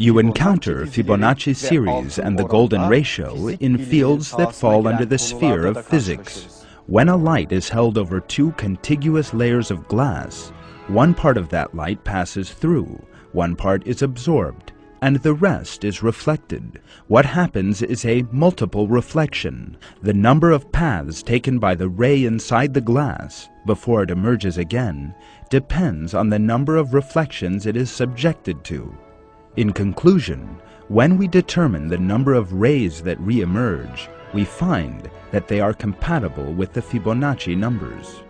You encounter Fibonacci series and the golden ratio in fields that fall under the sphere of physics. When a light is held over two contiguous layers of glass, one part of that light passes through, one part is absorbed, and the rest is reflected. What happens is a multiple reflection. The number of paths taken by the ray inside the glass, before it emerges again, depends on the number of reflections it is subjected to. In conclusion, when we determine the number of rays that re-emerge, we find that they are compatible with the Fibonacci numbers.